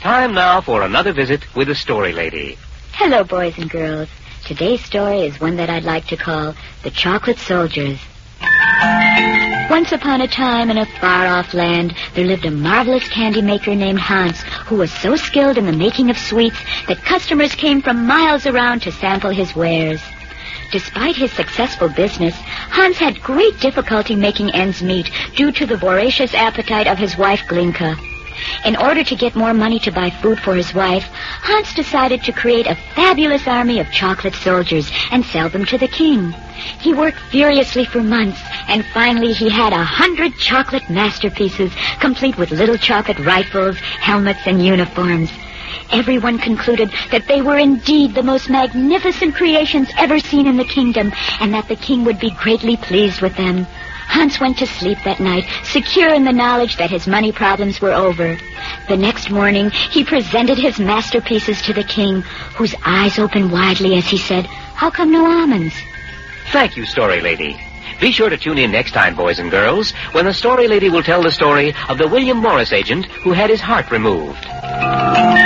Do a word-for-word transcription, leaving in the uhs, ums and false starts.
time now for another visit with the Story Lady. Hello, boys and girls. Today's story is one that I'd like to call The Chocolate Soldiers. Once upon a time in a far-off land, there lived a marvelous candy maker named Hans, who was so skilled in the making of sweets that customers came from miles around to sample his wares. Despite his successful business, Hans had great difficulty making ends meet due to the voracious appetite of his wife, Glinka. In order to get more money to buy food for his wife, Hans decided to create a fabulous army of chocolate soldiers and sell them to the king. He worked furiously for months, and finally he had a hundred chocolate masterpieces, complete with little chocolate rifles, helmets, and uniforms. Everyone concluded that they were indeed the most magnificent creations ever seen in the kingdom, and that the king would be greatly pleased with them. Hans went to sleep that night, secure in the knowledge that his money problems were over. The next morning, he presented his masterpieces to the king, whose eyes opened widely as he said, "How come no almonds?" Thank you, Story Lady. Be sure to tune in next time, boys and girls, when the Story Lady will tell the story of the William Morris agent who had his heart removed.